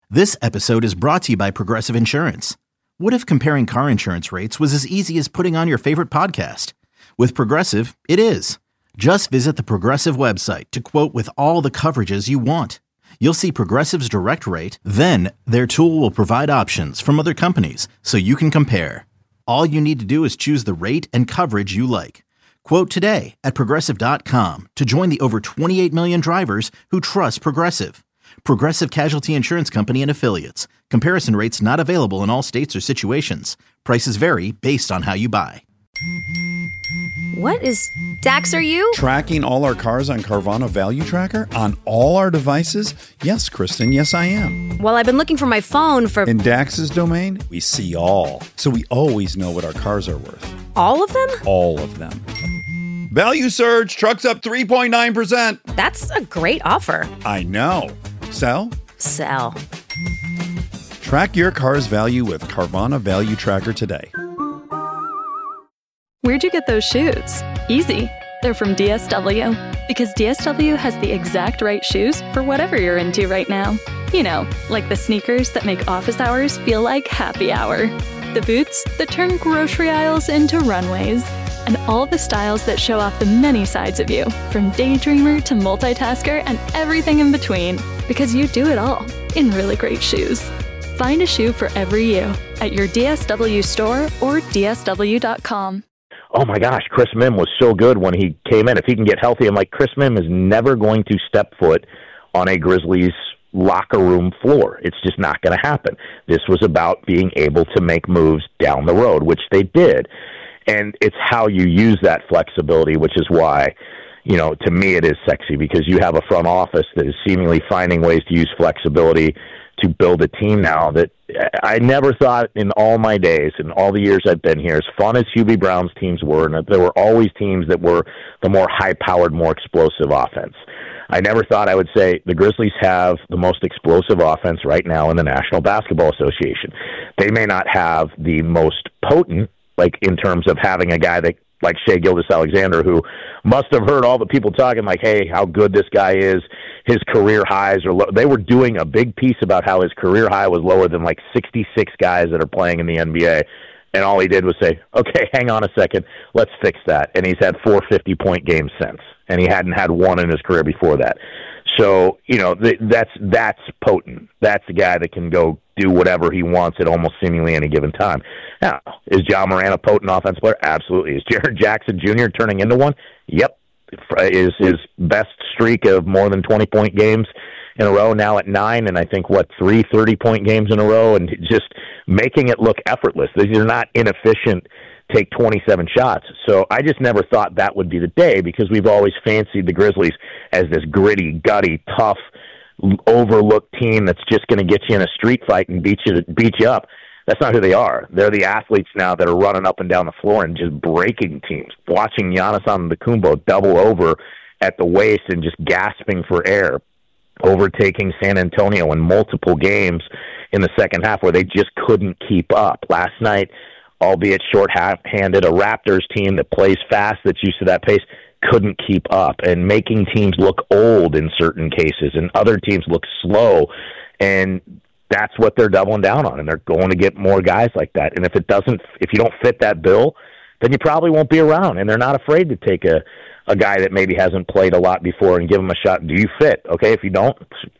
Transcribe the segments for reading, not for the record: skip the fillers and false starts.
This episode is brought to you by Progressive Insurance. What if comparing car insurance rates was as easy as putting on your favorite podcast? With Progressive, it is. Just visit the Progressive website to quote with all the coverages you want. You'll see Progressive's direct rate, then their tool will provide options from other companies so you can compare. All you need to do is choose the rate and coverage you like. Quote today at Progressive.com to join the over 28 million drivers who trust Progressive. Progressive Casualty Insurance Company and Affiliates. Comparison rates not available in all states or situations. Prices vary based on how you buy. What is... Dax, are you? Tracking all our cars on Carvana Value Tracker on all our devices? Yes, Kristen, yes I am. Well, I've been looking for my phone for... In Dax's domain, we see all. So we always know what our cars are worth. All of them? All of them. Value surge, trucks up 3.9%. That's a great offer. I know. Sell? Sell. Track your car's value with Carvana Value Tracker today. Where'd you get those shoes? Easy. They're from DSW. Because DSW has the exact right shoes for whatever you're into right now. You know, like the sneakers that make office hours feel like happy hour. The boots that turn grocery aisles into runways. And all the styles that show off the many sides of you, from daydreamer to multitasker and everything in between. Because you do it all in really great shoes. Find a shoe for every you at your DSW store or DSW.com. Oh my gosh, Chris Mim was so good when he came in. If he can get healthy, I'm like, Chris Mim is never going to step foot on a Grizzlies locker room floor. It's just not going to happen. This was about being able to make moves down the road, which they did. And it's how you use that flexibility, which is why, you know, to me it is sexy, because you have a front office that is seemingly finding ways to use flexibility to build a team now that I never thought in all my days, in all the years I've been here, as fun as Hubie Brown's teams were, and there were always teams that were the more high-powered, more explosive offense. I never thought I would say the Grizzlies have the most explosive offense right now in the National Basketball Association. They may not have the most potent, like in terms of having a guy that like Shai Gilgeous-Alexander, who must have heard all the people talking like, hey, how good this guy is, his career highs are low. They were doing a big piece about how his career high was lower than like 66 guys that are playing in the NBA. And all he did was say, okay, hang on a second, let's fix that. And he's had 4 50-point games since, and he hadn't had one in his career before that. So, you know, that's potent. That's the guy that can go do whatever he wants at almost seemingly any given time. Now, is John Moran a potent offensive player? Absolutely. Is Jaren Jackson Jr. turning into one? Yep. Is his best streak of more than 20-point games in a row now at 9, and I think, 3 30-point games in a row, and just making it look effortless. These are not inefficient, take 27 shots. So I just never thought that would be the day, because we've always fancied the Grizzlies as this gritty, gutty, tough, overlooked team that's just going to get you in a street fight and beat you up. That's not who they are. They're the athletes now that are running up and down the floor and just breaking teams. Watching Giannis Antetokounmpo double over at the waist and just gasping for air, overtaking San Antonio in multiple games in the second half where they just couldn't keep up. Last night, albeit short-handed, a Raptors team that plays fast, that's used to that pace, couldn't keep up, and making teams look old in certain cases and other teams look slow. And that's what they're doubling down on, and they're going to get more guys like that. And if you don't fit that bill, then you probably won't be around. And they're not afraid to take a guy that maybe hasn't played a lot before and give him a shot. Do you fit? Okay, if you don't,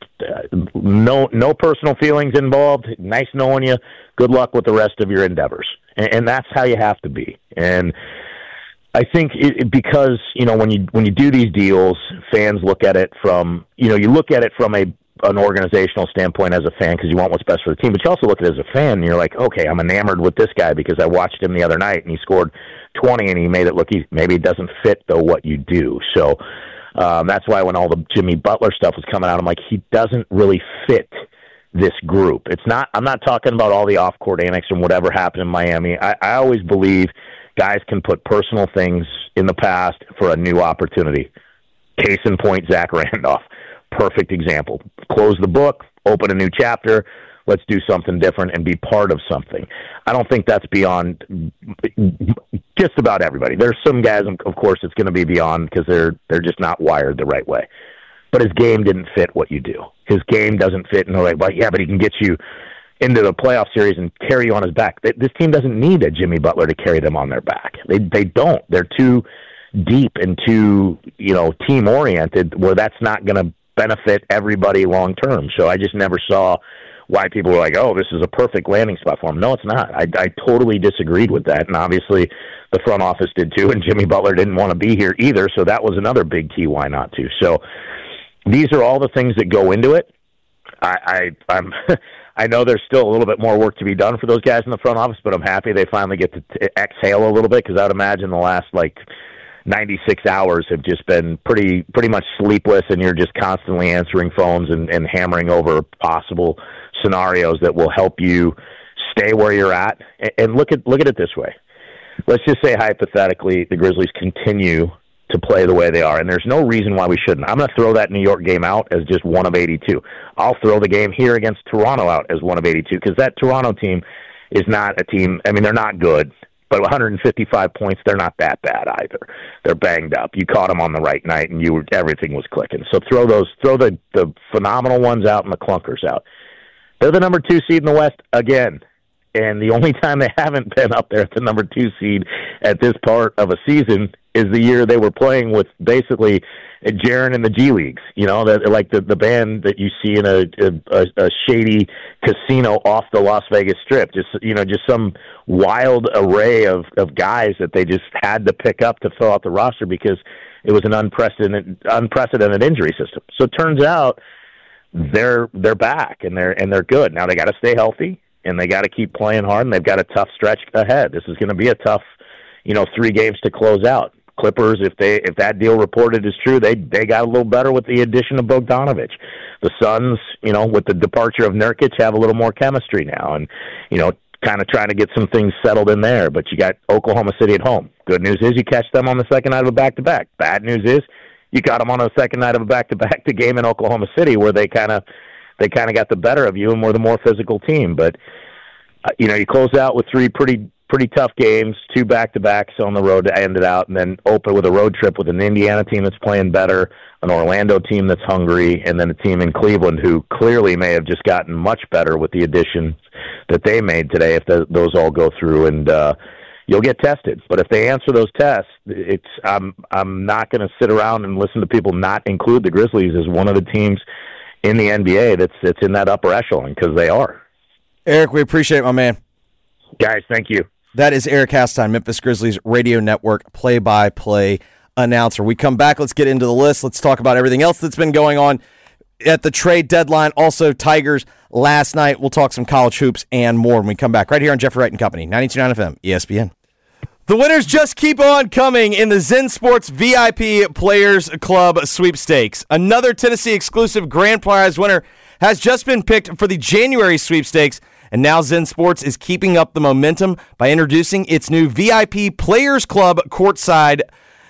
no personal feelings involved. Nice knowing you. Good luck with the rest of your endeavors. And that's how you have to be. And I think because, you know, when you do these deals, fans look at it from, you know, you look at it from an organizational standpoint as a fan because you want what's best for the team, but you also look at it as a fan and you're like, okay, I'm enamored with this guy because I watched him the other night and he scored 20 and he made it look easy. Maybe it doesn't fit, though, what you do. So that's why when all the Jimmy Butler stuff was coming out, I'm like, he doesn't really fit this group. I'm not talking about all the off-court antics and whatever happened in Miami. I always believe guys can put personal things in the past for a new opportunity. Case in point, Zach Randolph. Perfect example. Close the book, open a new chapter, let's do something different and be part of something. I don't think that's beyond just about everybody. There's some guys, of course, it's going to be beyond because they're just not wired the right way. but his game didn't fit what you do. His game doesn't fit, and they're like, well, yeah, but he can get you into the playoff series and carry you on his back. This team doesn't need a Jimmy Butler to carry them on their back. They don't. They're too deep and too, team-oriented where that's not going to benefit everybody long-term. So I just never saw why people were like, oh, this is a perfect landing spot for him. No, it's not. I totally disagreed with that, and obviously the front office did too, and Jimmy Butler didn't want to be here either, so that was another big key why not to. So these are all the things that go into it. I'm I know there's still a little bit more work to be done for those guys in the front office, but I'm happy they finally get to exhale a little bit, because I would imagine the last 96 hours have just been pretty much sleepless, and you're just constantly answering phones and hammering over possible scenarios that will help you stay where you're at. And look at it this way. Let's just say hypothetically the Grizzlies continue to play the way they are, and there's no reason why we shouldn't. I'm going to throw that New York game out as just one of 82. I'll throw the game here against Toronto out as one of 82, because that Toronto team is not a team. I mean, they're not good, but 155 points, they're not that bad either. They're banged up. You caught them on the right night, and everything was clicking. So throw the phenomenal ones out and the clunkers out. They're the number 2 seed in the West again. And the only time they haven't been up there at the number 2 seed at this part of a season is the year they were playing with basically Jaren and the G Leagues. Like the band that you see in a shady casino off the Las Vegas Strip. Just some wild array of guys that they just had to pick up to fill out the roster because it was an unprecedented injury system. So it turns out they're back and they're good. Now they got to stay healthy. And they got to keep playing hard, and they've got a tough stretch ahead. This is going to be a tough, 3 games to close out. Clippers, if that deal reported is true, they got a little better with the addition of Bogdanović. The Suns, with the departure of Nurkic, have a little more chemistry now, and kind of trying to get some things settled in there. But you got Oklahoma City at home. Good news is you catch them on the second night of a back-to-back. Bad news is you got them on the second night of a back-to-back, the game in Oklahoma City, where they kind of got the better of you and were the more physical team. But, you close out with 3 pretty tough games, 2 back-to-backs on the road to end it out, and then open with a road trip with an Indiana team that's playing better, an Orlando team that's hungry, and then a team in Cleveland who clearly may have just gotten much better with the additions that they made today if those all go through. And you'll get tested. But if they answer those tests, I'm not going to sit around and listen to people not include the Grizzlies as one of the teams in the NBA that's in that upper echelon, because they are. Eric, we appreciate it, my man. Guys, thank you. That is Eric Hastine, Memphis Grizzlies Radio Network play-by-play announcer. We come back, let's get into the list. Let's talk about everything else that's been going on at the trade deadline. Also, Tigers last night. We'll talk some college hoops and more when we come back right here on Jeffrey Wright & Company, 92.9 FM, ESPN. The winners just keep on coming in the Zen Sports VIP Players Club sweepstakes. Another Tennessee exclusive grand prize winner has just been picked for the January sweepstakes, and now Zen Sports is keeping up the momentum by introducing its new VIP Players Club courtside,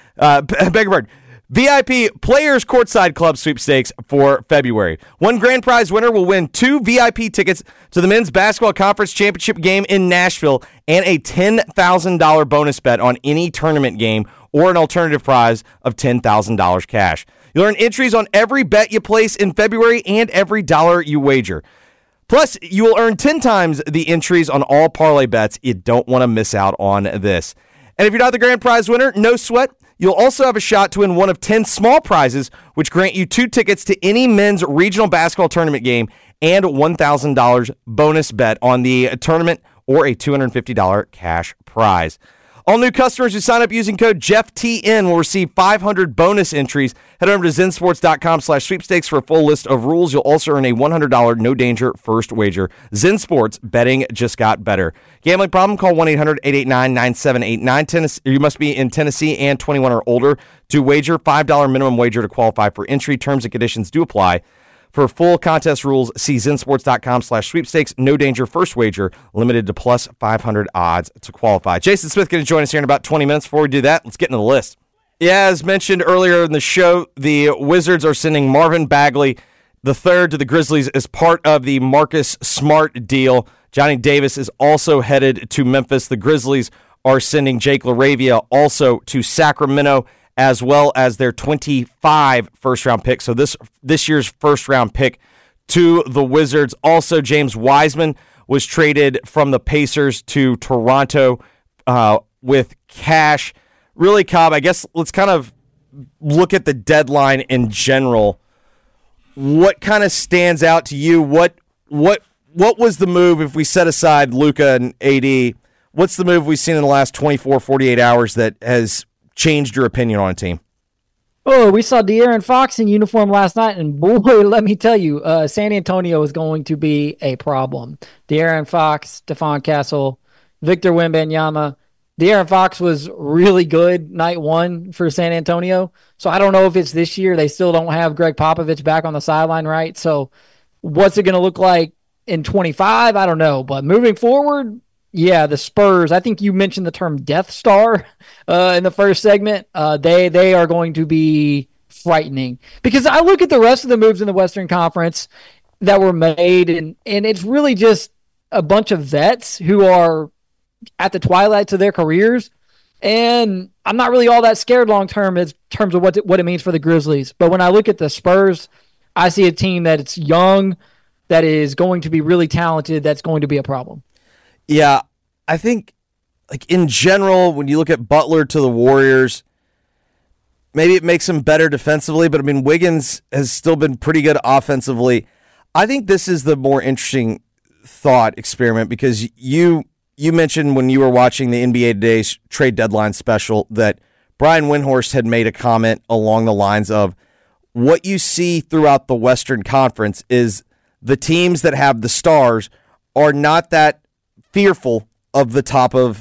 VIP Players Courtside Club sweepstakes for February. One grand prize winner will win 2 VIP tickets to the Men's Basketball Conference Championship game in Nashville and a $10,000 bonus bet on any tournament game or an alternative prize of $10,000 cash. You'll earn entries on every bet you place in February and every dollar you wager. Plus, you will earn 10 times the entries on all parlay bets. You don't want to miss out on this. And if you're not the grand prize winner, no sweat. You'll also have a shot to win one of 10 small prizes, which grant you 2 tickets to any men's regional basketball tournament game and $1,000 bonus bet on the tournament or a $250 cash prize. All new customers who sign up using code JeffTN will receive 500 bonus entries. Head over to zensports.com/sweepstakes for a full list of rules. You'll also earn a $100 no-danger first wager. Zen Sports, betting just got better. Gambling problem? Call 1-800-889-9789. You must be in Tennessee and 21 or older to wager. $5 minimum wager to qualify for entry. Terms and conditions do apply. For full contest rules, see zensports.com/sweepstakes. No danger first wager, limited to plus 500 odds to qualify. Jason Smith going to join us here in about 20 minutes. Before we do that, let's get into the list. Yeah, as mentioned earlier in the show, the Wizards are sending Marvin Bagley III to the Grizzlies as part of the Marcus Smart deal. Johnny Davis is also headed to Memphis. The Grizzlies are sending Jake LaRavia also to Sacramento as well as their 25 first-round pick. So this year's first-round pick to the Wizards. Also, James Wiseman was traded from the Pacers to Toronto with cash. Really, Cobb, I guess let's kind of look at the deadline in general. What kind of stands out to you? What was the move, if we set aside Luka and AD, what's the move we've seen in the last 24, 48 hours that has changed your opinion on a team? Oh, we saw De'Aaron Fox in uniform last night, and boy, let me tell you, San Antonio is going to be a problem. De'Aaron Fox, Stephon Castle, Victor Wembanyama. De'Aaron Fox was really good night one for San Antonio, so I don't know if it's this year. They still don't have Greg Popovich back on the sideline, right? So what's it going to look like in 25? I don't know, but moving forward, yeah, the Spurs, I think you mentioned the term Death Star in the first segment. They are going to be frightening because I look at the rest of the moves in the Western Conference that were made, and it's really just a bunch of vets who are at the twilights of their careers, and I'm not really all that scared long-term in terms of what it means for the Grizzlies. But when I look at the Spurs, I see a team that it's young, that is going to be really talented, that's going to be a problem. Yeah, I think, like in general, when you look at Butler to the Warriors, maybe it makes them better defensively, but I mean, Wiggins has still been pretty good offensively. I think this is the more interesting thought experiment because you mentioned when you were watching the NBA Today's trade deadline special that Brian Windhorst had made a comment along the lines of what you see throughout the Western Conference is the teams that have the stars are not that fearful of the top of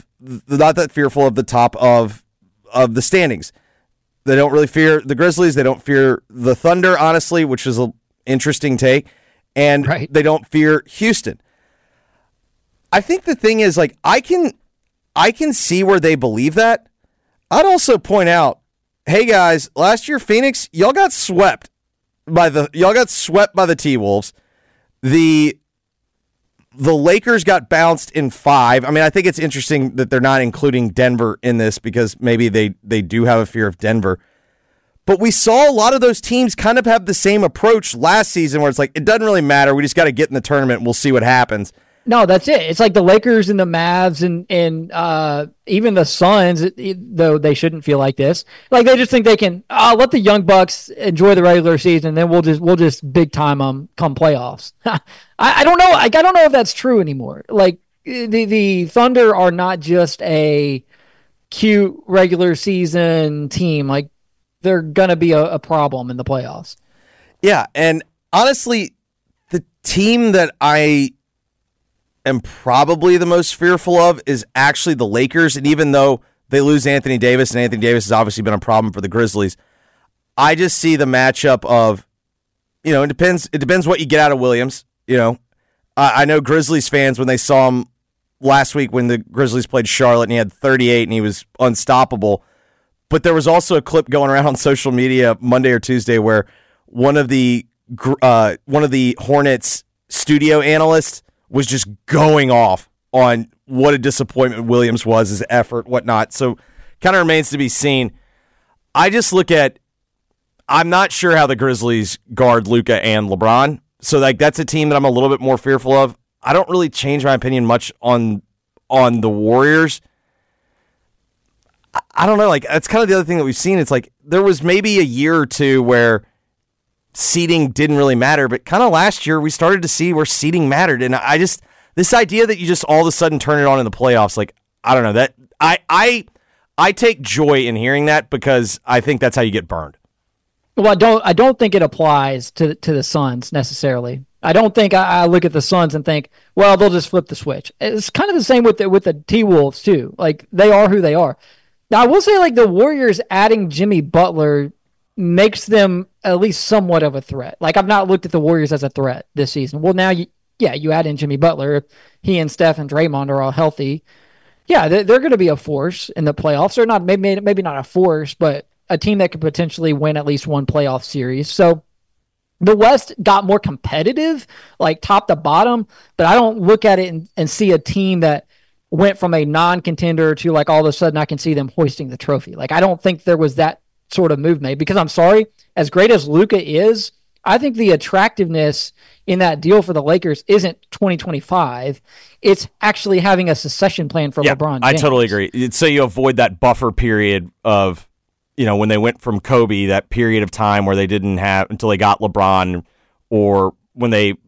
the standings. They don't really fear the Grizzlies. They don't fear the Thunder, honestly, which is an interesting take. And right. They don't fear Houston. I think the thing is, like, I can see where they believe that. I'd also point out, hey guys, last year Phoenix, y'all got swept by the T-Wolves. The Lakers got bounced in 5. I mean, I think it's interesting that they're not including Denver in this because maybe they do have a fear of Denver. But we saw a lot of those teams kind of have the same approach last season where it's like, it doesn't really matter. We just got to get in the tournament and we'll see what happens. No, that's it. It's like the Lakers and the Mavs and even the Suns, though they shouldn't feel like this. Like they just think they can let the young Bucks enjoy the regular season, then we'll just big time them come playoffs. I don't know. I don't know if that's true anymore. Like the Thunder are not just a cute regular season team. Like they're gonna be a problem in the playoffs. Yeah, and honestly, the team that I am probably the most fearful of is actually the Lakers. And even though they lose Anthony Davis, and Anthony Davis has obviously been a problem for the Grizzlies, I just see the matchup of, it depends what you get out of Williams. I know Grizzlies fans, when they saw him last week when the Grizzlies played Charlotte and he had 38 and he was unstoppable. But there was also a clip going around on social media Monday or Tuesday where one of the Hornets studio analysts was just going off on what a disappointment Williams was, his effort, whatnot. So kind of remains to be seen. I just look at, I'm not sure how the Grizzlies guard Luka and LeBron. So like that's a team that I'm a little bit more fearful of. I don't really change my opinion much on the Warriors. I don't know. Like that's kind of the other thing that we've seen. It's like there was maybe a year or two where seeding didn't really matter, but kind of last year we started to see where seeding mattered. And this idea that you just all of a sudden turn it on in the playoffs, like, I don't know, that I take joy in hearing that because I think that's how you get burned. Well, I don't think it applies to the Suns necessarily. I don't think I look at the Suns and think, well, they'll just flip the switch. It's kind of the same with the T-Wolves too. Like they are who they are. Now I will say, like the Warriors adding Jimmy Butler makes them at least somewhat of a threat. Like I've not looked at the Warriors as a threat this season. Well, now you add in Jimmy Butler. If he and Steph and Draymond are all healthy, yeah, they're going to be a force in the playoffs. They're not maybe not a force, but a team that could potentially win at least one playoff series. So the West got more competitive, like top to bottom, but I don't look at it and see a team that went from a non-contender to like all of a sudden I can see them hoisting the trophy. Like I don't think there was that sort of move made, because I'm sorry, as great as Luka is, I think the attractiveness in that deal for the Lakers isn't 2025. It's actually having a succession plan for LeBron James. I totally agree. So you avoid that buffer period of, when they went from Kobe, that period of time where they didn't have until they got LeBron, or when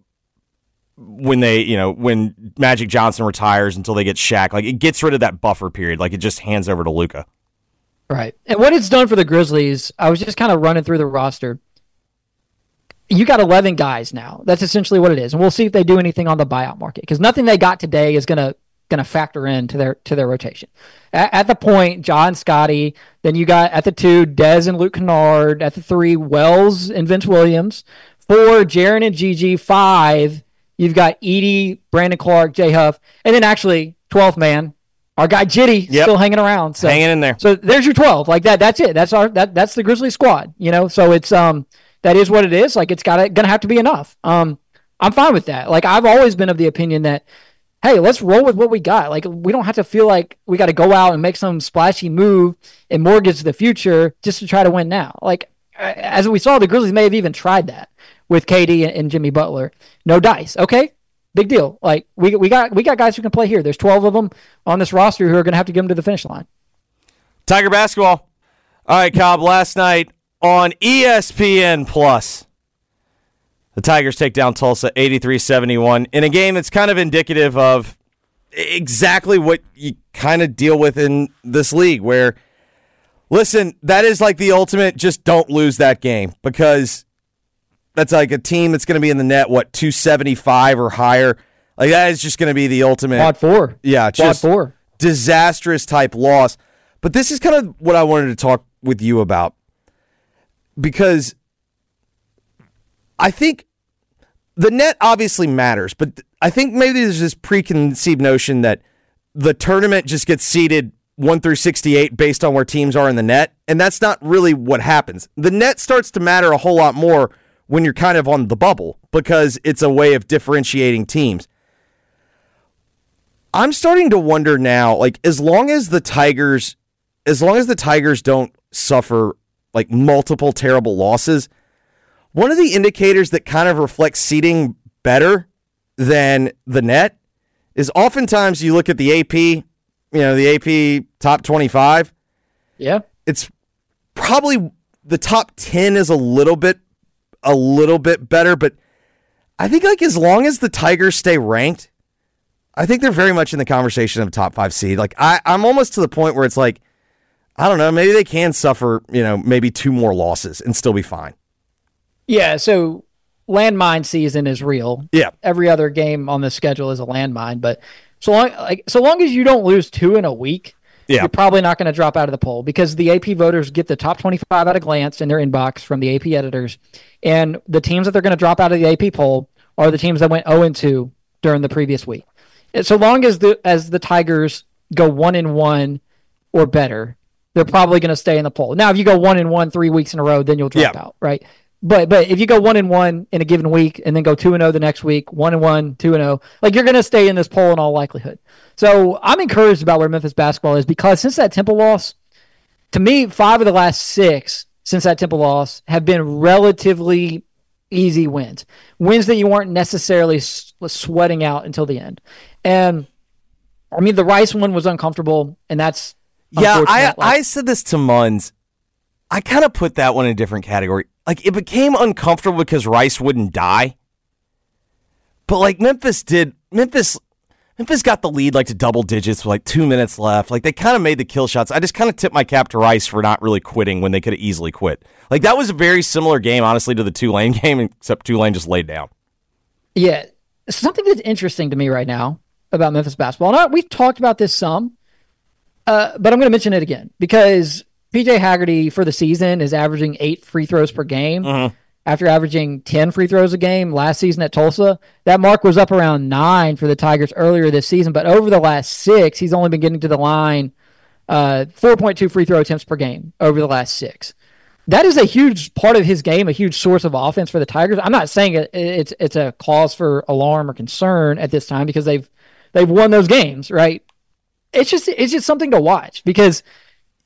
Magic Johnson retires until they get Shaq. Like, it gets rid of that buffer period. Like, it just hands over to Luka. Right. And what it's done for the Grizzlies, I was just kind of running through the roster. You got 11 guys now. That's essentially what it is. And we'll see if they do anything on the buyout market, because nothing they got today is going to factor into their rotation. At the point, John Scotty. Then you got at the 2, Dez and Luke Kennard. At the 3, Wells and Vince Williams. 4, Jaren and Gigi. 5, you've got Edie, Brandon Clark, Jay Huff. And then actually, 12th man, our guy Jitty, still hanging around. So, hanging in there. So there's your 12. Like that. That's it. That's that's the Grizzlies squad. So it's that is what it is. Like, it's gonna have to be enough. I'm fine with that. Like, I've always been of the opinion that, hey, let's roll with what we got. Like, we don't have to feel like we got to go out and make some splashy move and mortgage the future just to try to win now. Like, as we saw, the Grizzlies may have even tried that with KD and Jimmy Butler. No dice. Okay, big deal. Like, we got guys who can play here. There's 12 of them on this roster who are going to have to get them to the finish line. Tiger basketball. All right, Cobb, last night on ESPN Plus, the Tigers take down Tulsa 83-71 in a game that's kind of indicative of exactly what you kind of deal with in this league, where, listen, that is like the ultimate just don't lose that game, because that's like a team that's going to be in the net, 275 or higher. Like, that is just going to be the ultimate. Quad 4. Yeah, just 4. Disastrous type loss. But this is kind of what I wanted to talk with you about, because I think the net obviously matters, but I think maybe there's this preconceived notion that the tournament just gets seeded 1 through 68 based on where teams are in the net, and that's not really what happens. The net starts to matter a whole lot more when you're kind of on the bubble, because it's a way of differentiating teams. I'm starting to wonder now, like, as long as the Tigers don't suffer like multiple terrible losses, one of the indicators that kind of reflects seeding better than the net is oftentimes you look at the AP, the AP top 25. Yeah. It's probably the top 10 is a little bit better, but I think, like, as long as the Tigers stay ranked, I think they're very much in the conversation of a top 5 seed. Like, I'm almost to the point where it's like, I don't know, maybe they can suffer, maybe 2 more losses and still be fine. Yeah, so landmine season is real. Yeah. Every other game on the schedule is a landmine, but so long as you don't lose 2 in a week, you're probably not going to drop out of the poll, because the AP voters get the top 25 at a glance in their inbox from the AP editors, and the teams that they're going to drop out of the AP poll are the teams that went 0-2 during the previous week. And so long as the Tigers go 1-1 or better, they're probably going to stay in the poll. Now, if you go 1-1 3 weeks in a row, then you'll drop out, right? But if you go 1-1 in a given week and then go 2-0 the next week, 1-1, 2-0, like, you're going to stay in this poll in all likelihood. So I'm encouraged about where Memphis basketball is, because since that Temple loss, to me, 5 of the last 6 since that Temple loss have been relatively easy wins that you weren't necessarily sweating out until the end. And I mean, the Rice one was uncomfortable, and that's I said this to Munns. I kind of put that one in a different category. Like, it became uncomfortable because Rice wouldn't die. But, like, Memphis got the lead, like, to double digits with, like, 2 minutes left. Like, they kind of made the kill shots. I just kind of tipped my cap to Rice for not really quitting when they could have easily quit. Like, that was a very similar game, honestly, to the Tulane game, except Tulane just laid down. Yeah. Something that's interesting to me right now about Memphis basketball, and we've talked about this some, but I'm going to mention it again, because PJ Haggerty for the season is averaging 8 free throws per game. After averaging 10 free throws a game last season at Tulsa. That mark was up around 9 for the Tigers earlier this season, but over the last 6, he's only been getting to the line 4.2 free throw attempts per game over the last 6. That is a huge part of his game, a huge source of offense for the Tigers. I'm not saying it's a cause for alarm or concern at this time, because they've won those games, right? It's just something to watch, because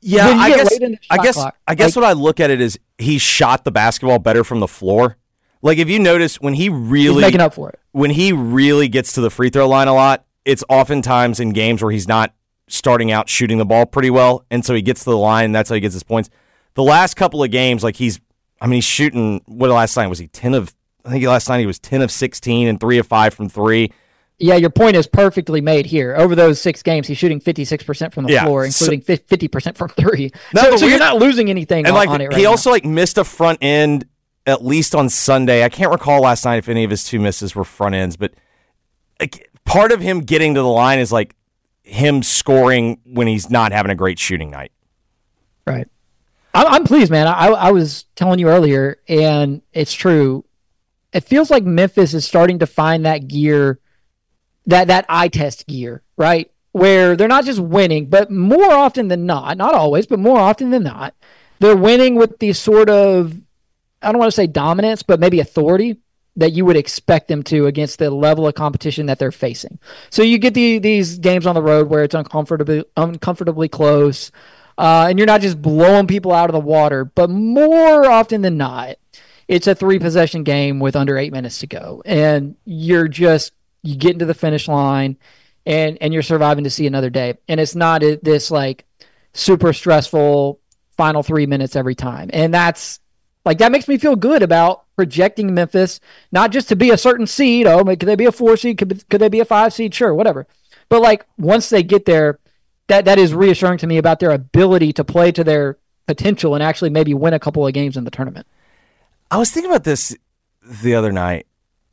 Yeah, when you I get guess. late in the I shot guess. clock, I guess what I look at it is he shot the basketball better from the floor. Like if you notice when he he's really making up for it. when he really gets to the free throw line a lot, it's oftentimes in games where he's not starting out shooting the ball pretty well, and so he gets to the line, and that's how he gets his points. The last couple of games, like he's shooting. What last night was he 10 of? I think last night he was 10 of 16 and 3 of 5 from three. Yeah, your point is perfectly made here. Over those 6 games, he's shooting 56% from the floor, including 50% from three. So you're not losing anything and on it right he now. also missed a front end at least on Sunday. I can't recall last night if any of his 2 misses were front ends, but like, part of him getting to the line is like him scoring when he's not having a great shooting night. Right. I'm pleased, man. I was telling you earlier, and it's true. It feels like Memphis is starting to find that gear, that eye test gear, right? Where they're not just winning, but more often than not always, but more often than not, they're winning with the sort of, I don't want to say dominance, but maybe authority that you would expect them to against the level of competition that they're facing. So you get these games on the road where it's uncomfortably close, and you're not just blowing people out of the water, but more often than not, it's a 3-possession game with under 8 minutes to go, and you get into the finish line, and you're surviving to see another day. And it's not this like super stressful final 3 minutes every time, and that makes me feel good about projecting Memphis, not just to be a certain seed. Oh, could they be a 4 seed? Could they be a 5 seed? Sure, whatever. But like once they get there, that is reassuring to me about their ability to play to their potential and actually maybe win a couple of games in the tournament. I was thinking about this the other night.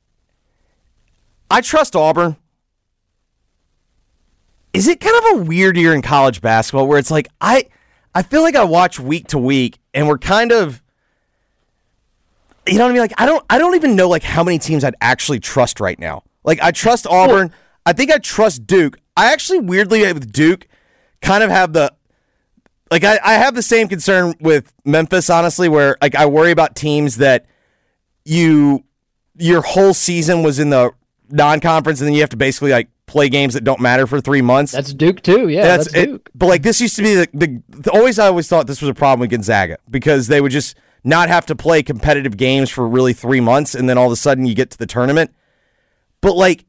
I trust Auburn. Is it kind of a weird year in college basketball where it's like I feel like I watch week to week and we're kind of, you know what I mean? Like I don't even know like how many teams I'd actually trust right now. Like I trust Auburn. I think I trust Duke. I actually weirdly with Duke kind of have the like I have the same concern with Memphis, honestly, where like I worry about teams that your whole season was in the non-conference and then you have to basically like play games that don't matter for 3 months. That's Duke too. Yeah, that's Duke. But like this used to be I always thought this was a problem with Gonzaga because they would just not have to play competitive games for really 3 months and then all of a sudden you get to the tournament. But like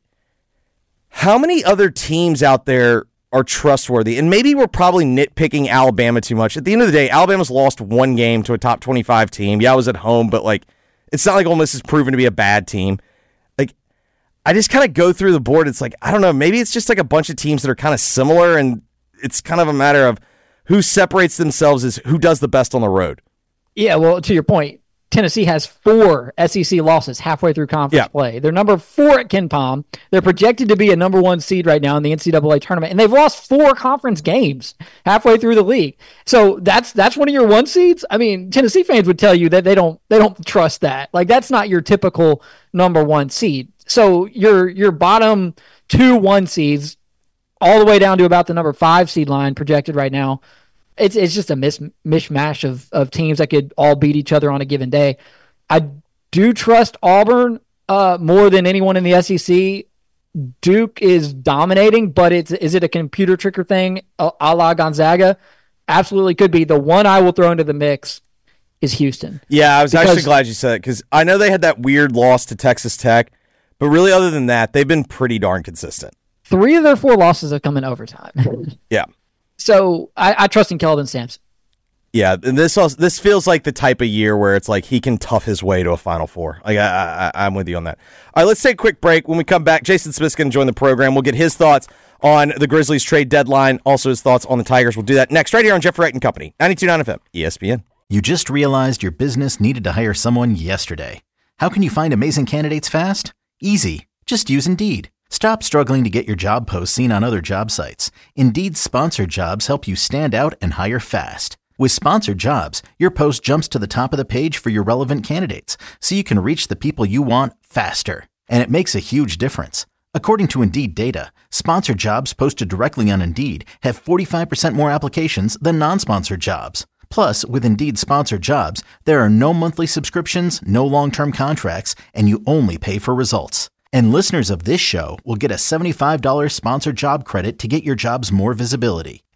how many other teams out there are trustworthy? And maybe we're probably nitpicking Alabama too much. At the end of the day, Alabama's lost 1 game to a top 25 team. Yeah, I was at home, but like it's not like Ole Miss has proven to be a bad team. Like I just kind of go through the board. It's like, I don't know, maybe it's just like a bunch of teams that are kind of similar and it's kind of a matter of who separates themselves as who does the best on the road. Yeah, well, to your point, Tennessee has 4 SEC losses halfway through conference play. They're number 4 at KenPom. They're projected to be a number 1 seed right now in the NCAA tournament, and they've lost 4 conference games halfway through the league. So that's one of your 1 seeds. I mean, Tennessee fans would tell you that they don't trust that. Like that's not your typical number 1 seed. So your bottom 2 1 seeds, all the way down to about the number 5 seed line projected right now. It's just a mishmash of teams that could all beat each other on a given day. I do trust Auburn more than anyone in the SEC. Duke is dominating, but is it a computer tricker thing a la Gonzaga? Absolutely could be. The one I will throw into the mix is Houston. Yeah, I was actually glad you said it because I know they had that weird loss to Texas Tech, but really other than that, they've been pretty darn consistent. 3 of their 4 losses have come in overtime. Yeah. So I trust in Keldon Sampson. Yeah, and this feels like the type of year where it's like he can tough his way to a Final Four. Like I'm with you on that. All right, let's take a quick break. When we come back, Jason Smith's going to join the program. We'll get his thoughts on the Grizzlies trade deadline, also his thoughts on the Tigers. We'll do that next right here on Jeffrey Wright and Company, 92.9 FM, ESPN. You just realized your business needed to hire someone yesterday. How can you find amazing candidates fast? Easy. Just use Indeed. Stop struggling to get your job posts seen on other job sites. Indeed's sponsored jobs help you stand out and hire fast. With sponsored jobs, your post jumps to the top of the page for your relevant candidates, so you can reach the people you want faster. And it makes a huge difference. According to Indeed data, sponsored jobs posted directly on Indeed have 45% more applications than non-sponsored jobs. Plus, with Indeed sponsored jobs, there are no monthly subscriptions, no long-term contracts, and you only pay for results. And listeners of this show will get a $75 sponsored job credit to get your jobs more visibility.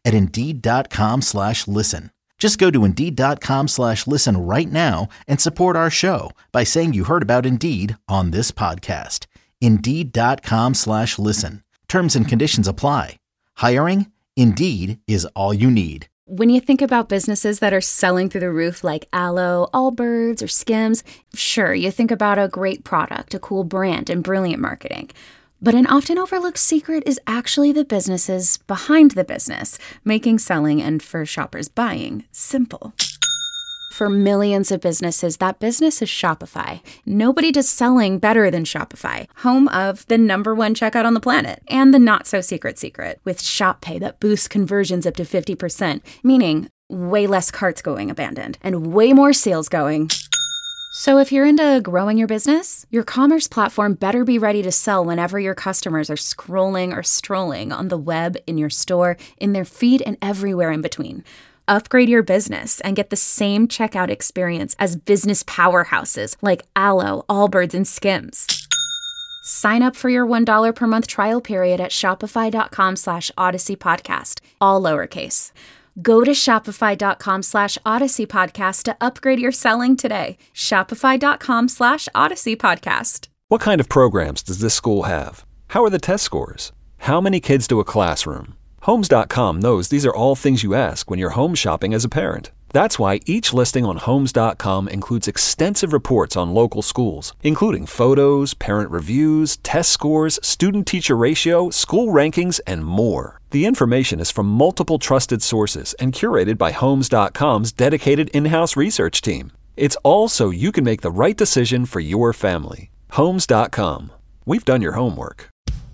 at Indeed.com/listen. Just go to Indeed.com/listen right now and support our show by saying you heard about Indeed on this podcast. Indeed.com/listen. Terms and conditions apply. Hiring? Indeed is all you need. When you think about businesses that are selling through the roof like Aloe, Allbirds, or Skims, sure, you think about a great product, a cool brand, and brilliant marketing. But an often overlooked secret is actually the businesses behind the business, making selling and, for shoppers, buying simple. For millions of businesses, that business is Shopify. Nobody does selling better than Shopify, home of the #1 checkout on the planet, and the not-so-secret secret, with Shop Pay that boosts conversions up to 50%, meaning way less carts going abandoned, and way more sales going. So if you're into growing your business, your commerce platform better be ready to sell whenever your customers are scrolling or strolling on the web, in your store, in their feed, and everywhere in between. Upgrade your business and get the same checkout experience as business powerhouses like Aloe, Allbirds, and Skims. Sign up for your $1 per month trial period at shopify.com/Odyssey Podcast, all lowercase. Go to shopify.com/Odyssey Podcast to upgrade your selling today. Shopify.com/Odyssey Podcast. What kind of programs does this school have? How are the test scores? How many kids do a classroom? Homes.com knows these are all things you ask when you're home shopping as a parent. That's why each listing on Homes.com includes extensive reports on local schools, including photos, parent reviews, test scores, student-teacher ratio, school rankings, and more. The information is from multiple trusted sources and curated by Homes.com's dedicated in-house research team. It's all so you can make the right decision for your family. Homes.com. We've done your homework.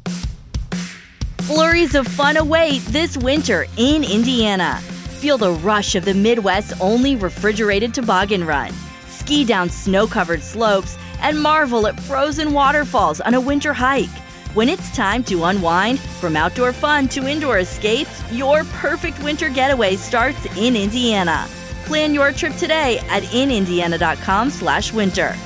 Flurries of fun await this winter in Indiana. Feel the rush of the Midwest's only refrigerated toboggan run. Ski down snow-covered slopes and marvel at frozen waterfalls on a winter hike. When it's time to unwind, from outdoor fun to indoor escapes, your perfect winter getaway starts in Indiana. Plan your trip today at inindiana.com/winter.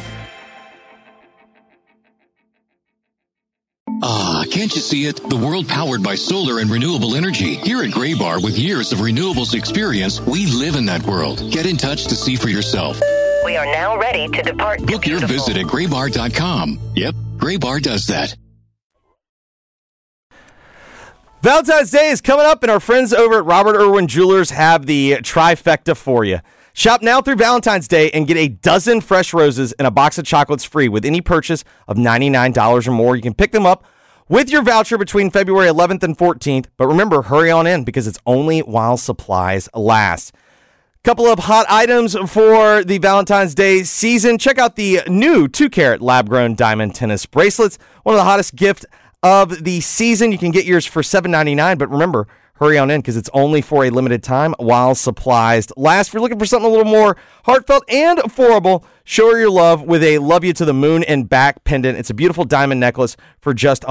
Ah, can't you see it? The world powered by solar and renewable energy. Here at Gray Bar, with years of renewables experience, we live in that world. Get in touch to see for yourself. We are now ready to depart. Book your visit at graybar.com. Yep, Gray Bar does that. Valentine's Day is coming up, and our friends over at Robert Irwin Jewelers have the trifecta for you. Shop now through Valentine's Day and get a dozen fresh roses and a box of chocolates free with any purchase of $99 or more. You can pick them up with your voucher between February 11th and 14th. But remember, hurry on in because it's only while supplies last. Couple of hot items for the Valentine's Day season. Check out the new 2-carat lab-grown diamond tennis bracelets. One of the hottest gifts of the season. You can get yours for $7.99, but remember, hurry on in because it's only for a limited time while supplies last. If you're looking for something a little more heartfelt and affordable, show her your love with a Love You to the Moon and Back pendant. It's a beautiful diamond necklace for just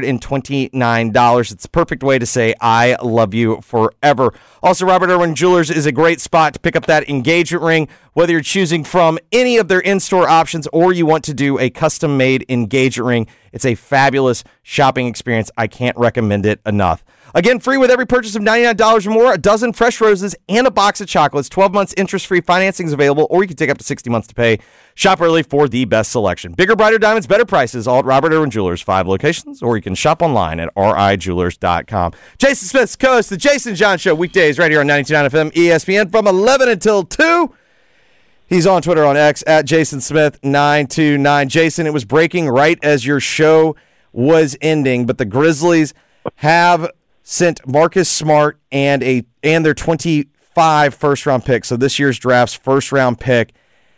$129. It's the perfect way to say I love you forever. Also, Robert Irwin Jewelers is a great spot to pick up that engagement ring, whether you're choosing from any of their in-store options or you want to do a custom-made engagement ring. It's a fabulous shopping experience. I can't recommend it enough. Again, free with every purchase of $99 or more, a dozen fresh roses, and a box of chocolates. 12 months interest-free financing is available, or you can take up to 60 months to pay. Shop early for the best selection. Bigger, brighter diamonds, better prices, all at Robert Irwin Jewelers, 5 locations, or you can shop online at rijewelers.com. Jason Smith's co-host, The Jason John Show, weekdays right here on 92.9 FM ESPN from 11 until 2. He's on Twitter on X at JasonSmith929. Jason, it was breaking right as your show was ending, but the Grizzlies have sent Marcus Smart and their 25 first-round pick, so this year's draft's first-round pick.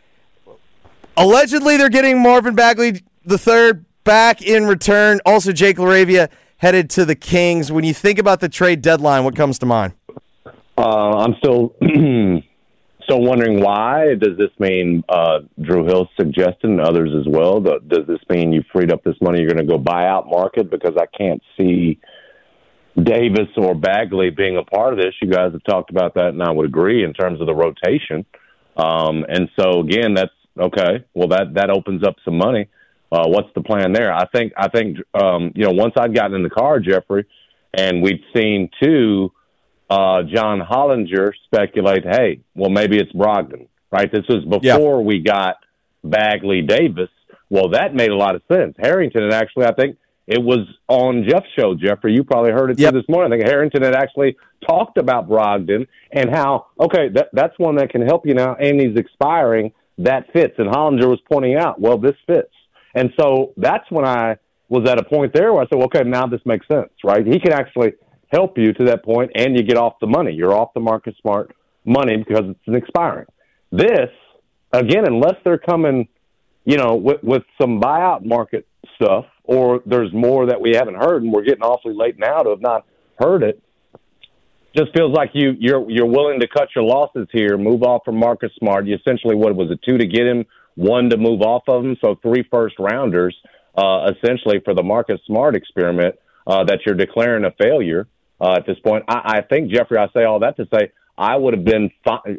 Allegedly, they're getting Marvin Bagley III back in return. Also, Jake LaRavia headed to the Kings. When you think about the trade deadline, what comes to mind? I'm still wondering why. Does this mean Drew Hill suggested, and others as well? Does this mean you freed up this money, you're going to go buyout market? Because I can't see Davis or Bagley being a part of this. You guys have talked about that, and I would agree in terms of the rotation. And so, again, that's okay. Well, that opens up some money. What's the plan there? I think once I'd gotten in the car, Jeffrey, and we'd seen two John Hollinger speculate, hey, well, maybe it's Brogdon, right? This was before we got Bagley Davis. Well, that made a lot of sense. Harrington had actually, I think it was on Jeff's show, Jeffrey, you probably heard it too this morning. I think Harrington had actually talked about Brogdon and how, okay, that's one that can help you now, and he's expiring. That fits. And Hollinger was pointing out, well, this fits. And so that's when I was at a point there where I said, well, okay, now this makes sense, right? He can actually help you to that point, and you get off the money. You're off the Marcus Smart money because it's an expiring. This, again, unless they're coming, with some buyout market stuff, or there's more that we haven't heard, and we're getting awfully late now to have not heard it, just feels like you're willing to cut your losses here, move off from Marcus Smart. You essentially, what was it, 2 to get him, 1 to move off of him, so 3 first-rounders, essentially, for the Marcus Smart experiment that you're declaring a failure at this point. I think, Jeffrey, I say all that to say I would have been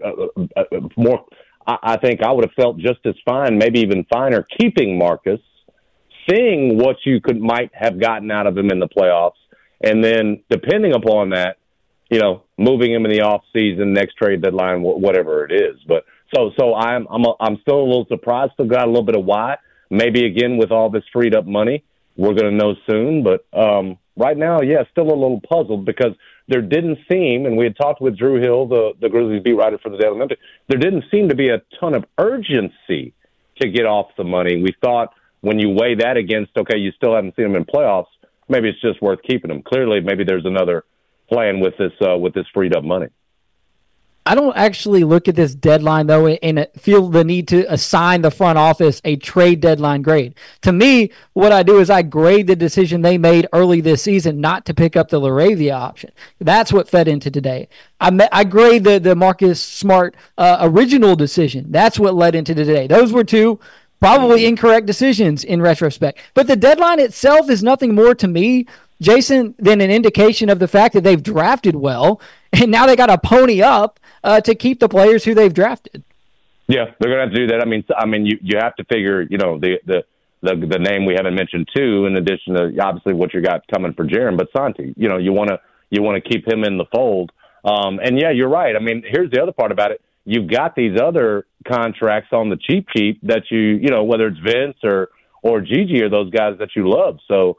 more – I think I would have felt just as fine, maybe even finer, keeping Marcus, seeing what you might have gotten out of him in the playoffs, and then depending upon that, moving him in the off season, next trade deadline, whatever it is. But so I'm still a little surprised. Still got a little bit of why. Maybe again with all this freed up money, we're going to know soon. But right now, still a little puzzled because there didn't seem, and we had talked with Drew Hill, the Grizzlies beat writer for the Daily Memphis, there didn't seem to be a ton of urgency to get off the money. We thought when you weigh that against, okay, you still haven't seen them in playoffs, maybe it's just worth keeping them. Clearly, maybe there's another plan with this freed up money. I don't actually look at this deadline, though, and feel the need to assign the front office a trade deadline grade. To me, what I do is I grade the decision they made early this season not to pick up the LaRavia option. That's what fed into today. I grade the Marcus Smart original decision. That's what led into today. Those were 2 probably incorrect decisions in retrospect. But the deadline itself is nothing more to me, Jason, than an indication of the fact that they've drafted well, and now they got to pony up to keep the players who they've drafted. Yeah, they're going to have to do that. I mean, you have to figure, the name we haven't mentioned too, in addition to obviously what you got coming for Jaren, but Santi. You want to keep him in the fold. And yeah, you're right. I mean, here's the other part about it. You've got these other contracts on the cheap that you whether it's Vince or Gigi or those guys that you love. So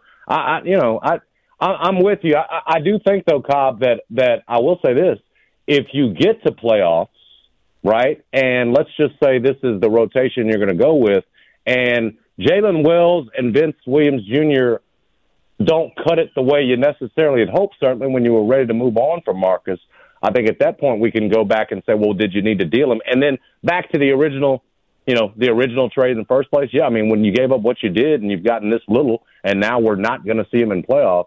I'm with you. I do think though, Cobb, that I will say this. If you get to playoffs, right, and let's just say this is the rotation you're going to go with, and Jalen Wells and Vince Williams Jr. don't cut it the way you necessarily had hoped, certainly when you were ready to move on from Marcus, I think at that point we can go back and say, well, did you need to deal him? And then back to the original trade in the first place. Yeah, I mean, when you gave up what you did and you've gotten this little, and now we're not going to see him in playoffs,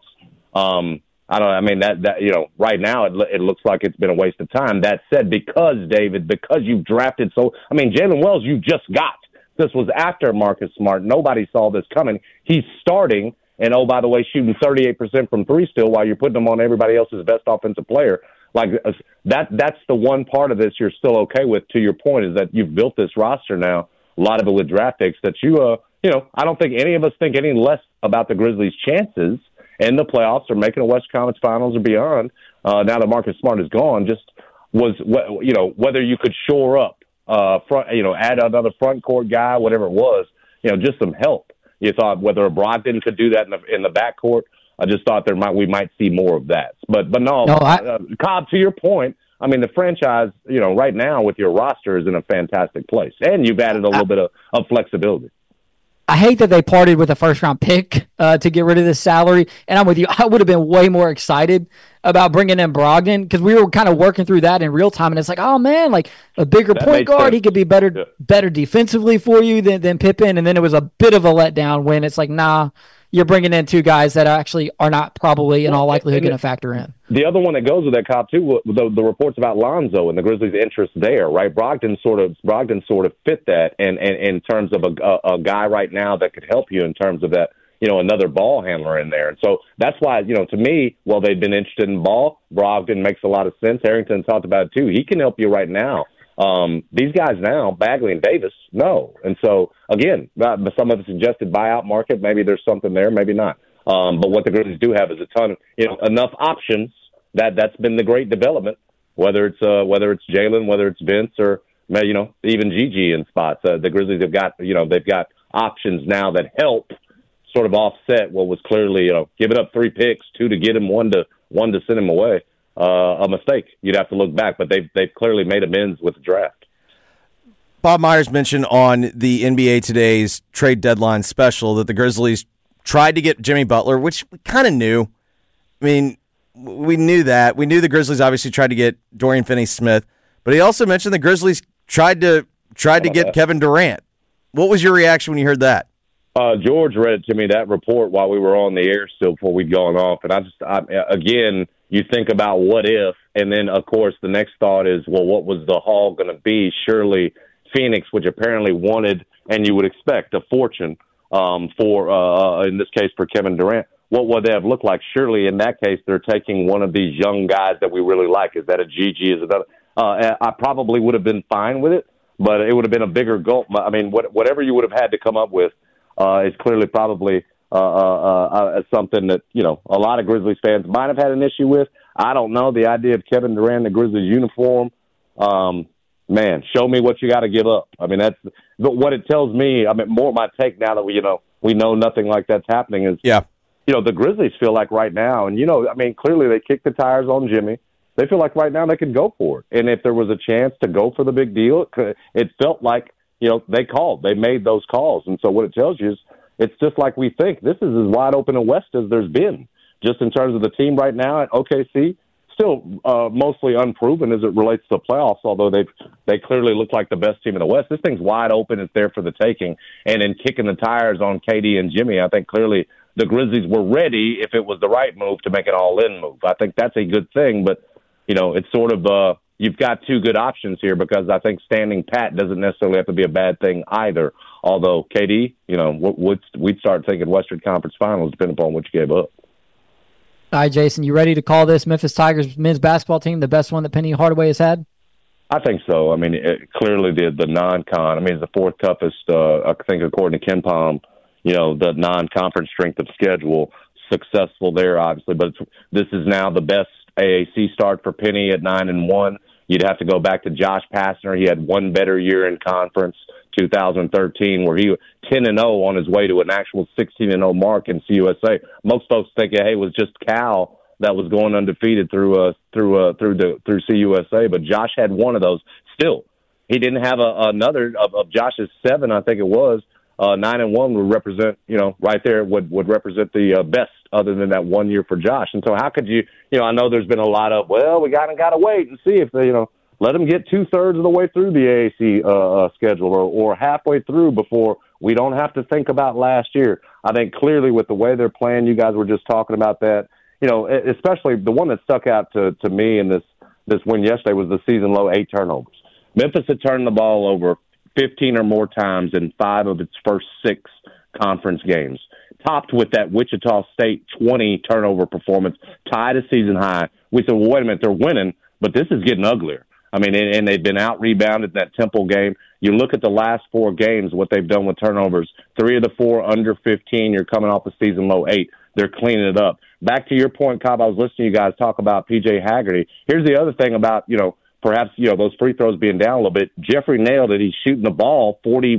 I don't know. I mean, that right now it looks like it's been a waste of time. That said, because you've drafted Jalen Wells, you just got. This was after Marcus Smart. Nobody saw this coming. He's starting, and by the way, shooting 38% from 3 still while you're putting him on everybody else's best offensive player. Like that's the one part of this you're still okay with, to your point, is that you've built this roster now, a lot of it with draft picks that I don't think any of us think any less about the Grizzlies' chances in the playoffs or making a West Conference Finals or beyond. Now that Marcus Smart is gone, just was whether you could shore up add another front court guy, whatever it was, just some help. You thought whether Brogdon could do that in the back court. I just thought we might see more of that. But no, Cobb, to your point, I mean, the franchise, right now with your roster is in a fantastic place, and you've added a little bit of flexibility. I hate that they parted with a first-round pick to get rid of this salary, and I'm with you. I would have been way more excited about bringing in Brogdon because we were kind of working through that in real time, and it's like, oh, man, like a bigger point guard, he could be better defensively for you than Pippen, and then it was a bit of a letdown when it's like, nah, you're bringing in 2 guys that actually are not probably in all likelihood going to factor in. The other one that goes with that, Cobb, too, the reports about Lonzo and the Grizzlies' interest there, right? Brogdon sort of fit that, and in terms of a guy right now that could help you in terms of that, another ball handler in there. And so that's why, to me, while they've been interested in ball, Brogdon makes a lot of sense. Harrington talked about it too. He can help you right now. These guys now, Bagley and Davis, no. And so, again, some of the suggested buyout market, maybe there's something there, maybe not. But what the Grizzlies do have is a ton of, enough options that's been the great development. Whether it's Jalen, whether it's Vince, or even Gigi in spots. The Grizzlies have got they've got options now that help sort of offset what was clearly giving up 3 picks, 2 to get him, one to send him away. A mistake. You'd have to look back, but they've clearly made amends with the draft. Bob Myers mentioned on the NBA Today's trade deadline special that the Grizzlies tried to get Jimmy Butler, which we kind of knew. I mean, we knew that. We knew the Grizzlies obviously tried to get Dorian Finney-Smith, but he also mentioned the Grizzlies tried to get Kevin Durant. What was your reaction when you heard that? George read it to me, that report, while we were on the air still before we'd gone off. And again, you think about what if, and then, of course, the next thought is, well, what was the haul going to be? Surely Phoenix, which apparently wanted, and you would expect, a fortune for, in this case, for Kevin Durant. What would they have looked like? Surely, in that case, they're taking one of these young guys that we really like. Is that a Gigi? Is it another? I probably would have been fine with it, but it would have been a bigger gulp. I mean, whatever you would have had to come up with is clearly probably something that, a lot of Grizzlies fans might have had an issue with. I don't know. The idea of Kevin Durant in the Grizzlies uniform, man, show me what you got to give up. I mean, that's what it tells me. I mean, more my take now that we know nothing like that's happening is, the Grizzlies feel like right now, and, clearly they kicked the tires on Jimmy. They feel like right now they could go for it. And if there was a chance to go for the big deal, it felt like, they made those calls. And so what it tells you is it's just like we think. This is as wide open a West as there's been, just in terms of the team right now at OKC. Still mostly unproven as it relates to the playoffs, although they clearly look like the best team in the West. This thing's wide open. It's there for the taking. And in kicking the tires on KD and Jimmy, I think clearly the Grizzlies were ready, if it was the right move, to make an all-in move. I think that's a good thing, but, it's sort of you've got two good options here, because I think standing pat doesn't necessarily have to be a bad thing either. Although KD, we'd start thinking Western Conference Finals depending upon what you gave up. All right, Jason, you ready to call this Memphis Tigers men's basketball team the best one that Penny Hardaway has had? I think so. I mean, clearly the non-con. I mean, it's the fourth toughest, I think, according to KenPom, the non-conference strength of schedule. Successful there, obviously, but this is now the best AAC start for Penny at 9-1. You'd have to go back to Josh Pastner. He had one better year in conference, 2013, where he 10-0 on his way to an actual 16-0 mark in CUSA. Most folks think, hey, it was just Cal that was going undefeated through CUSA, but Josh had one of those. Still, he didn't have another of Josh's 7, I think it was. 9-1 would represent, right there would represent the best, other than that 1 year for Josh. And so how could you, I know there's been a lot of, we got to wait and see if they, let them get 2/3 of the way through the AAC schedule or halfway through before we don't have to think about last year. I think clearly with the way they're playing, you guys were just talking about that, especially the one that stuck out to me in this win yesterday was the season low 8 turnovers. Memphis had turned the ball over 15 or more times in 5 of its first 6 conference games, topped with that Wichita State 20 turnover performance, tied a season high. We said, well, wait a minute, they're winning, but this is getting uglier. I mean, and they've been out-rebounded in that Temple game. You look at the last 4 games, what they've done with turnovers, 3 of the 4 under 15. You're coming off the season low 8. They're cleaning it up. Back to your point, Cobb, I was listening to you guys talk about P.J. Haggerty. Here's the other thing about, perhaps, those free throws being down a little bit. Jeffrey nailed it. He's shooting the ball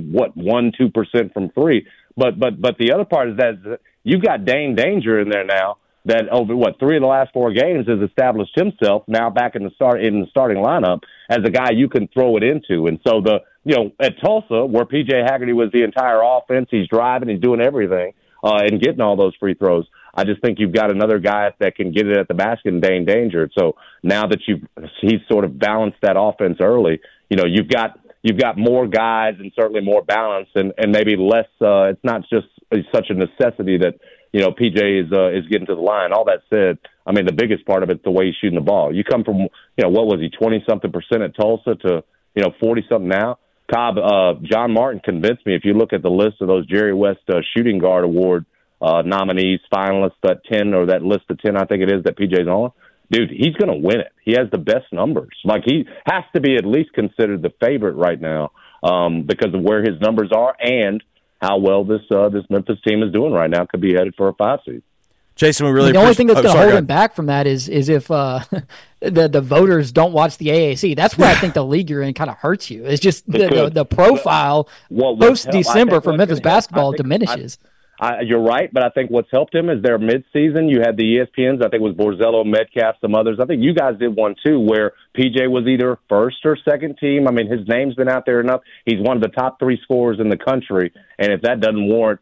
2% from 3. But the other part is that you've got Dane Danger in there now that over 3 of the last 4 games has established himself now back in the starting lineup as a guy you can throw it into. And so at Tulsa, where P.J. Haggerty was the entire offense, he's driving, he's doing everything, and getting all those free throws. I just think you've got another guy that can get it at the basket in Dane Danger. So now that he's sort of balanced that offense early, you've got more guys and certainly more balance and maybe less. It's not just such a necessity that PJ is getting to the line. All that said, I mean the biggest part of it is the way he's shooting the ball. You come from what was he 20-something% at Tulsa to 40-something now. Cobb, John Martin convinced me. If you look at the list of those Jerry West Shooting Guard Award nominees, finalists, that 10 or that list of 10, I think it is that PJ's on. Dude, he's going to win it. He has the best numbers. Like, he has to be at least considered the favorite right now because of where his numbers are and how well this Memphis team is doing right now. Could be headed for a 5 seed. Jason, we really the only thing that's going to hold him back from that is if the voters don't watch the AAC. That's where I think the league you're in kind of hurts you. It's just the profile post-December for Memphis basketball diminishes. You're right, but I think what's helped him is their midseason. You had the ESPNs. I think it was Borzello, Metcalf, some others. I think you guys did one too, where PJ was either first or second team. I mean, his name's been out there enough. He's one of the top 3 scorers in the country, and if that doesn't warrant,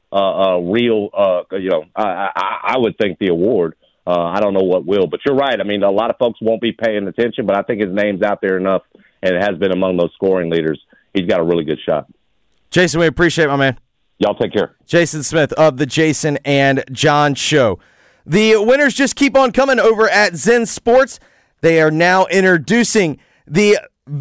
I would think the award. I don't know what will, but you're right. I mean, a lot of folks won't be paying attention, but I think his name's out there enough, and it has been among those scoring leaders. He's got a really good shot. Jason, we appreciate it, my man. Y'all take care. Jason Smith of the Jason and John Show. The winners just keep on coming over at Zen Sports. They are now introducing the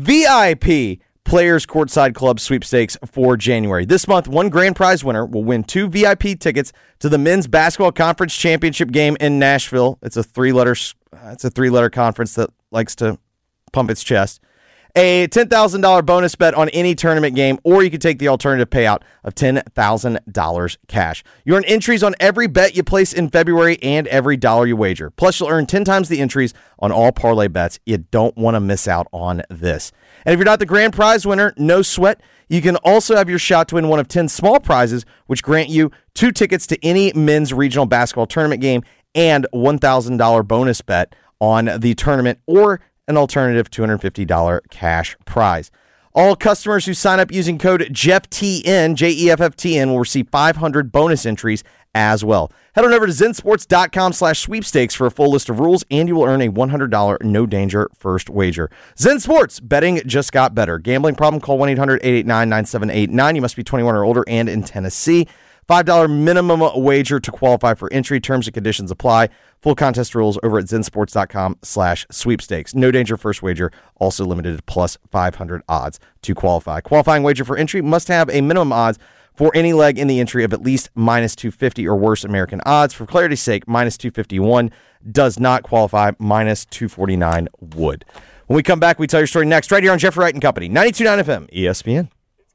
VIP Players Courtside Club sweepstakes for January. This month, one grand prize winner will win 2 VIP tickets to the Men's Basketball Conference Championship game in Nashville. It's a three-letter conference that likes to pump its chest. A $10,000 bonus bet on any tournament game, or you can take the alternative payout of $10,000 cash. You earn entries on every bet you place in February and every dollar you wager. Plus, you'll earn 10 times the entries on all parlay bets. You don't want to miss out on this. And if you're not the grand prize winner, no sweat. You can also have your shot to win one of 10 small prizes, which grant you 2 tickets to any men's regional basketball tournament game and $1,000 bonus bet on the tournament, or an alternative $250 cash prize. All customers who sign up using code JEFFTN, JEFFTN, will receive 500 bonus entries as well. Head on over to zensports.com/sweepstakes for a full list of rules, and you will earn a $100 no-danger first wager. Zen Sports, betting just got better. Gambling problem? Call 1-800-889-9789. You must be 21 or older and in Tennessee. $5 minimum wager to qualify for entry. Terms and conditions apply. Full contest rules over at zensports.com/sweepstakes. No danger first wager. Also limited to plus 500 odds to qualify. Qualifying wager for entry must have a minimum odds for any leg in the entry of at least minus 250 or worse American odds. For clarity's sake, minus 251 does not qualify. Minus 249 would. When we come back, we tell your story next, right here on Jeffrey Wright and Company, 92.9 FM, ESPN.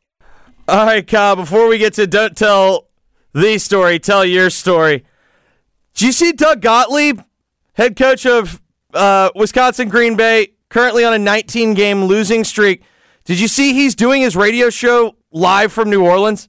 All right, Kyle, before we get to Don't Tell the Story, Tell Your Story. Did you see Doug Gottlieb, head coach of Wisconsin Green Bay, currently on a 19-game losing streak? Did you see he's doing his radio show live from New Orleans?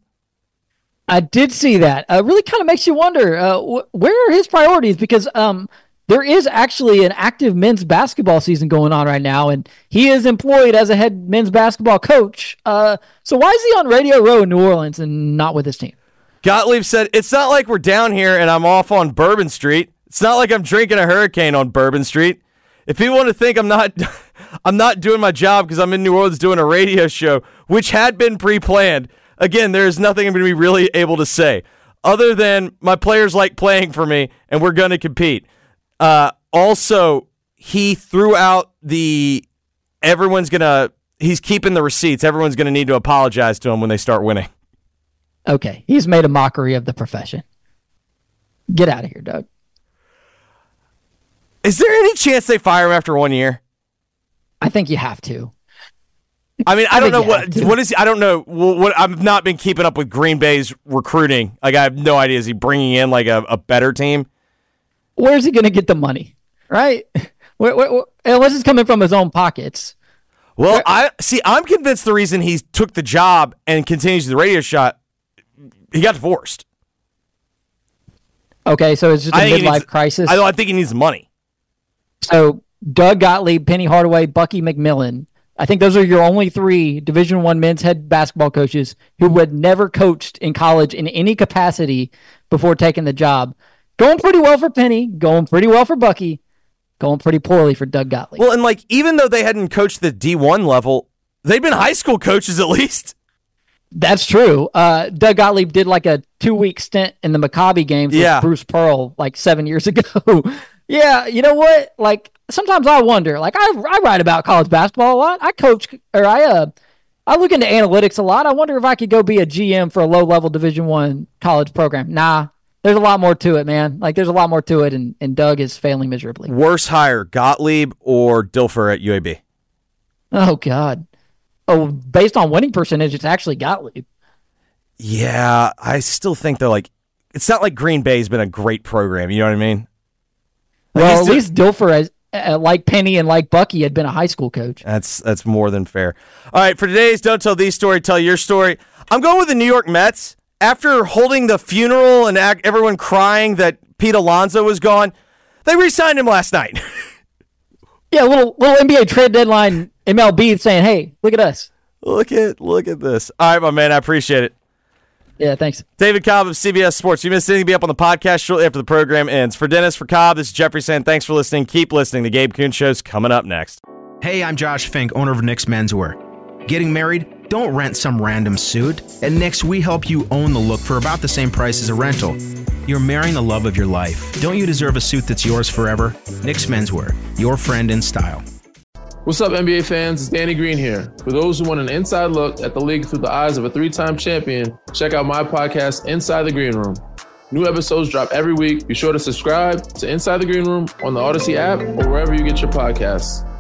I did see that. Really kind of makes you wonder, where are his priorities? Because there is actually an active men's basketball season going on right now, and he is employed as a head men's basketball coach. So why is he on Radio Row in New Orleans and not with his team? Gottlieb said, "It's not like we're down here and I'm off on Bourbon Street. It's not like I'm drinking a hurricane on Bourbon Street. If people want to think I'm not doing my job because I'm in New Orleans doing a radio show, which had been pre-planned, again, there is nothing I'm going to be really able to say other than my players like playing for me and we're going to compete." Also, he threw out he's keeping the receipts. Everyone's going to need to apologize to him when they start winning. Okay, he's made a mockery of the profession. Get out of here, Doug. Is there any chance they fire him after 1 year? I think you have to. I mean, I don't know what is. I don't know what. I've not been keeping up with Green Bay's recruiting. Like, I have no idea. Is he bringing in like a better team? Where's he going to get the money? Right? Unless it's coming from his own pockets. Well, I'm convinced the reason he took the job and continues the radio shot, he got divorced. Okay, so it's just a midlife crisis. I think he needs the money. So Doug Gottlieb, Penny Hardaway, Bucky McMillan. I think those are your only 3 Division I men's head basketball coaches who had never coached in college in any capacity before taking the job. Going pretty well for Penny, going pretty well for Bucky, going pretty poorly for Doug Gottlieb. Well, and even though they hadn't coached the D1 level, they've been high school coaches at least. That's true. Doug Gottlieb did a 2-week stint in the Maccabi games with Bruce Pearl 7 years ago. Yeah, you know what? Sometimes I wonder. I write about college basketball a lot. I coach, or I look into analytics a lot. I wonder if I could go be a GM for a low-level Division I college program. Nah, there's a lot more to it, man. There's a lot more to it, and Doug is failing miserably. Worse hire, Gottlieb or Dilfer at UAB? Oh, God. Oh, based on winning percentage, it's actually Gottlieb. Yeah, I still think, though, it's not like Green Bay's been a great program. You know what I mean? Well, at least Dilfer, like Penny and like Bucky, had been a high school coach. That's more than fair. All right, for today's Don't Tell These Story, Tell Your Story, I'm going with the New York Mets. After holding the funeral and everyone crying that Pete Alonso was gone, they re-signed him last night. Yeah, little NBA trade deadline MLB saying, hey, look at us. Look at this. All right, my man, I appreciate it. Yeah, thanks. David Cobb of CBS Sports. If you missed anything, be up on the podcast shortly after the program ends. For Dennis, for Cobb, this is Jeffrey saying thanks for listening. Keep listening. The Gabe Kuhn Show's coming up next. Hey, I'm Josh Fink, owner of Nick's Menswear. Getting married? Don't rent some random suit. At Nick's, we help you own the look for about the same price as a rental. You're marrying the love of your life. Don't you deserve a suit that's yours forever? Nick's Menswear, your friend in style. What's up, NBA fans? It's Danny Green here. For those who want an inside look at the league through the eyes of a 3-time champion, check out my podcast, Inside the Green Room. New episodes drop every week. Be sure to subscribe to Inside the Green Room on the Odyssey app or wherever you get your podcasts.